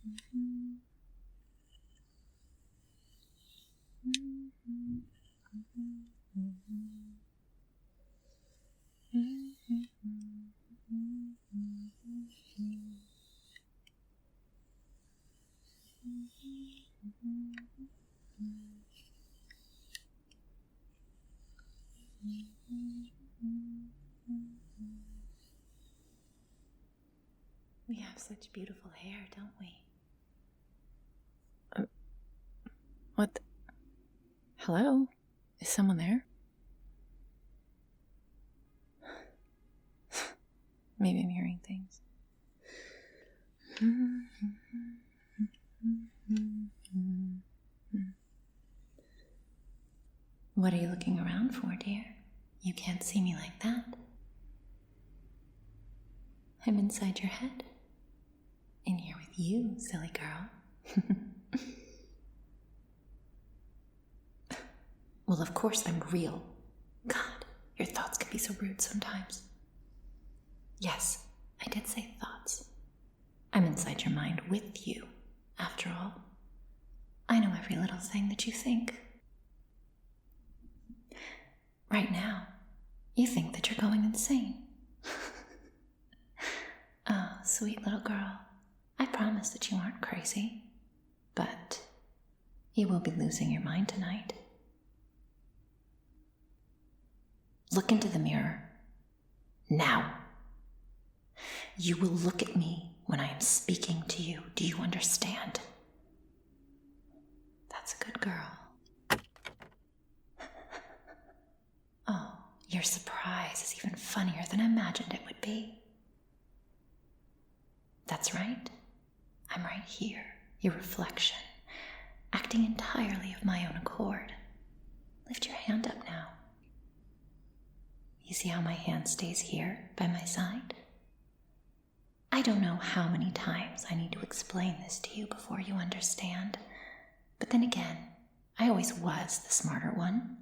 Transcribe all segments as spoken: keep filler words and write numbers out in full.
We have such beautiful hair, don't we? Uh, what? The... Hello? Is someone there? Maybe I'm hearing things. What are you looking around for, dear? You can't see me like that. I'm inside your head. In here with you, silly girl. Well, of course I'm real. God, your thoughts can be so rude sometimes. Yes, I did say thoughts. I'm inside your mind with you, after all. I know every little thing that you think. Right now, you think that you're going insane. Oh, sweet little girl. I promise that you aren't crazy. But you will be losing your mind tonight. Look into the mirror. Now. You will look at me when I am speaking to you. Do you understand? That's a good girl. Oh, your surprise is even funnier than I imagined it would be. That's right. I'm right here, your reflection, acting entirely of my own accord. Lift your hand up now. You see how my hand stays here by my side? I don't know how many times I need to explain this to you before you understand, but then again, I always was the smarter one.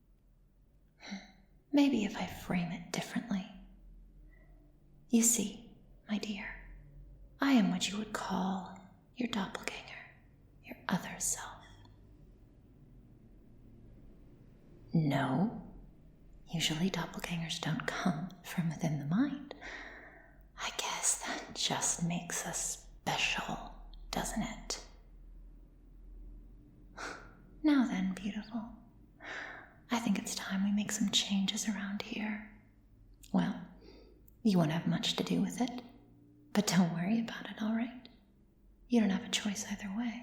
Maybe if I frame it differently. You see, my dear, I am what you would call your doppelganger, your other self. No, usually doppelgangers don't come from within the mind. I guess that just makes us special, doesn't it? Now then, beautiful, I think it's time we make some changes around here. Well, you won't have much to do with it, but don't worry about it, all right? You don't have a choice either way.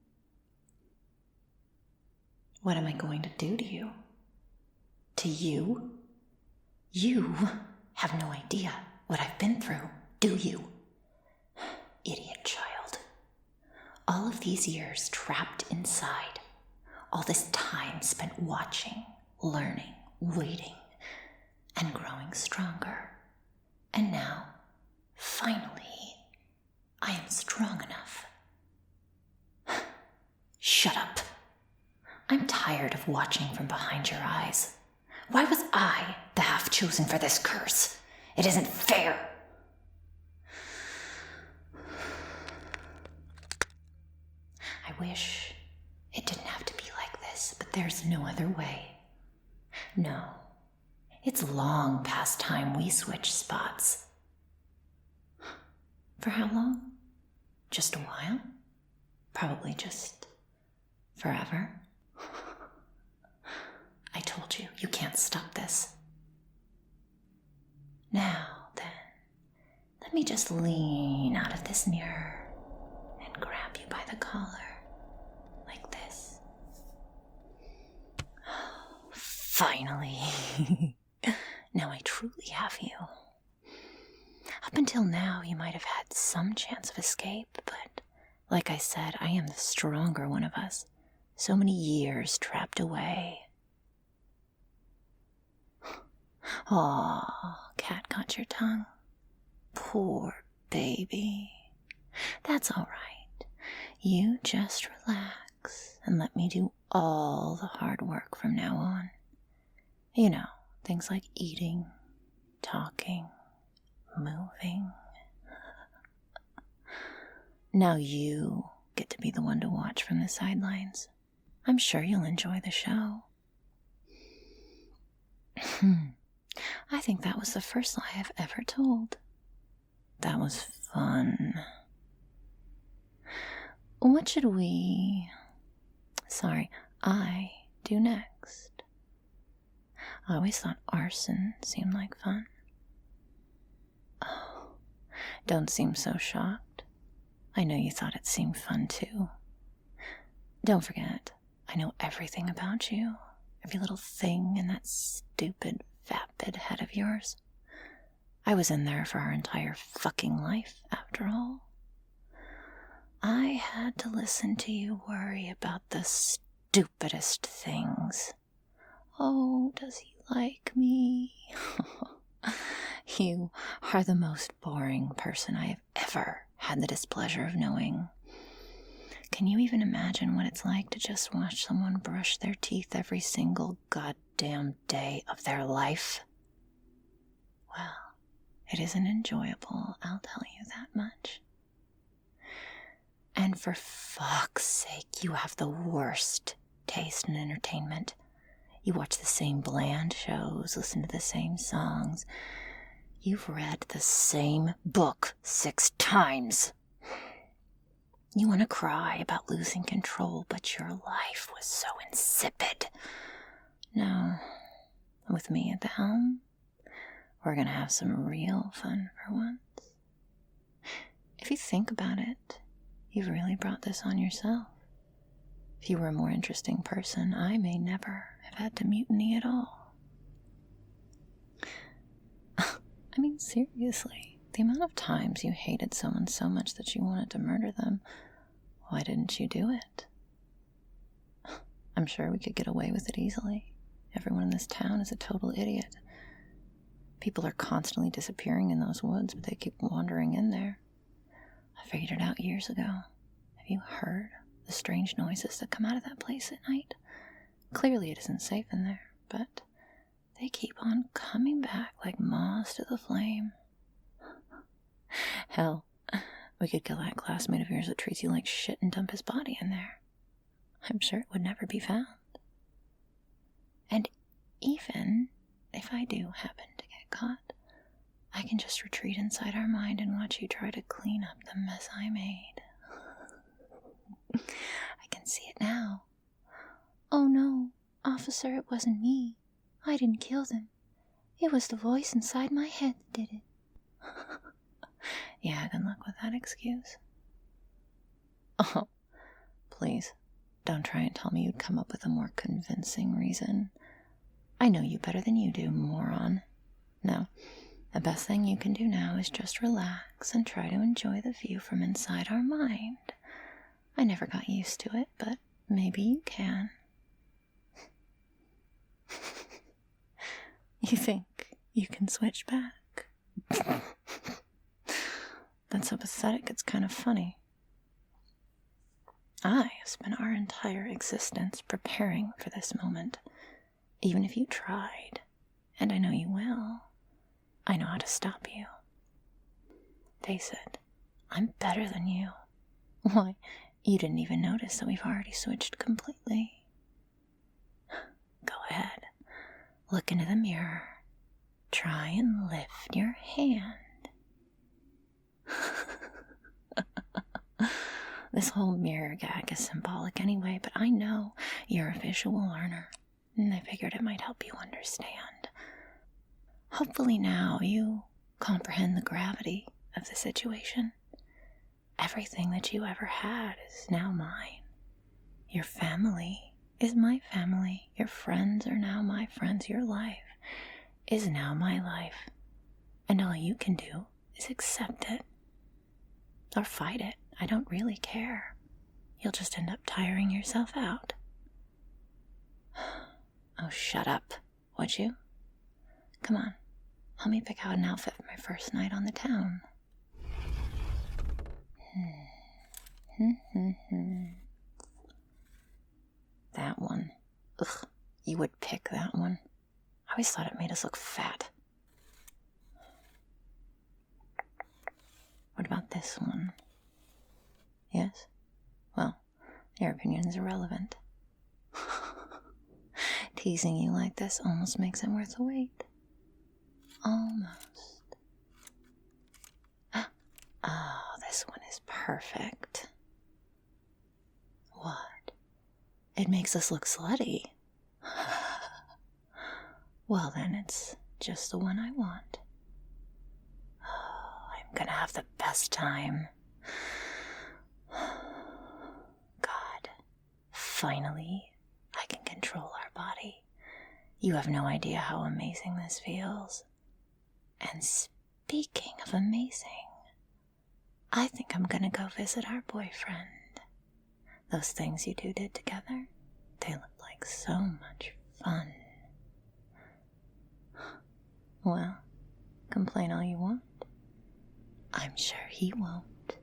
What am I going to do to you? To you? You have no idea what I've been through, do you? Idiot child. All of these years trapped inside, all this time spent watching, learning, waiting, and growing stronger. And now, finally, I am strong enough. Shut up. I'm tired of watching from behind your eyes. Why was I the half chosen for this curse? It isn't fair. I wish it didn't have to be like this, but there's no other way. No, it's long past time we switch spots. For how long? Just a while? Probably just forever. I told you, you can't stop this. Now then, let me just lean out of this mirror and grab you by the collar, like this. Finally. Now I truly have you. Up until now, you might have had some chance of escape, but like I said, I am the stronger one of us. So many years trapped away. Aw, cat caught your tongue. Poor baby. That's all right. You just relax and let me do all the hard work from now on. You know, things like eating, talking, moving. Now you get to be the one to watch from the sidelines. I'm sure you'll enjoy the show. I think that was the first lie I've ever told. That was fun. What should we... Sorry, I do next? I always thought arson seemed like fun. Oh, don't seem so shocked. I know you thought it seemed fun too. Don't forget, I know everything about you. Every little thing in that stupid, vapid head of yours. I was in there for our entire fucking life, after all. I had to listen to you worry about the stupidest things. Oh, does he like me? You are the most boring person I have ever had the displeasure of knowing. Can you even imagine what it's like to just watch someone brush their teeth every single goddamn day of their life? Well, it isn't enjoyable, I'll tell you that much. And for fuck's sake, you have the worst taste in entertainment. You watch the same bland shows, listen to the same songs. You've read the same book six times. You want to cry about losing control, but your life was so insipid. No, with me at the helm, we're going to have some real fun for once. If you think about it, you've really brought this on yourself. If you were a more interesting person, I may never have had to mutiny at all. I mean, seriously, the amount of times you hated someone so much that you wanted to murder them, why didn't you do it? I'm sure we could get away with it easily. Everyone in this town is a total idiot. People are constantly disappearing in those woods, but they keep wandering in there. I figured it out years ago. Have you heard the strange noises that come out of that place at night? Clearly it isn't safe in there, but they keep on coming back like moths to the flame. Hell, we could kill that classmate of yours that treats you like shit and dump his body in there. I'm sure it would never be found. And even if I do happen to get caught, I can just retreat inside our mind and watch you try to clean up the mess I made. I can see it now. Oh no, officer, it wasn't me. I didn't kill them. It was the voice inside my head that did it. Yeah, good luck with that excuse. Oh, please, don't try and tell me you'd come up with a more convincing reason. I know you better than you do, moron. No, the best thing you can do now is just relax and try to enjoy the view from inside our mind. I never got used to it, but maybe you can. You think you can switch back? That's so pathetic, it's kind of funny. I have spent our entire existence preparing for this moment. Even if you tried, and I know you will, I know how to stop you. Face it, I'm better than you. Why, you didn't even notice that we've already switched completely. Go ahead, look into the mirror. Try and lift your hand. This whole mirror gag is symbolic anyway, but I know you're a visual learner, and I figured it might help you understand. Hopefully now you comprehend the gravity of the situation. Everything that you ever had is now mine. Your family is my family. Your friends are now my friends. Your life is now my life. And all you can do is accept it. Or fight it. I don't really care. You'll just end up tiring yourself out. Oh, shut up, would you? Come on, help me pick out an outfit for my first night on the town. That one. Ugh, you would pick that one. I always thought it made us look fat. What about this one? Yes? Well, your opinion is irrelevant. Teasing you like this almost makes it worth the wait. Almost. Oh, this one is perfect. What? It makes us look slutty. Well, then it's just the one I want. Oh, I'm gonna have the best time. God, finally, I can control our body. You have no idea how amazing this feels. And speaking of amazing, I think I'm gonna go visit our boyfriend. Those things you two did together, they look like so much fun. Well, complain all you want. I'm sure he won't.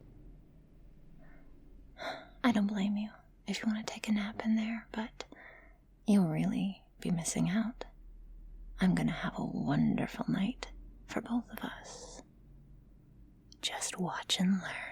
I don't blame you if you want to take a nap in there, but you'll really be missing out. I'm gonna have a wonderful night for both of us. Just watch and learn.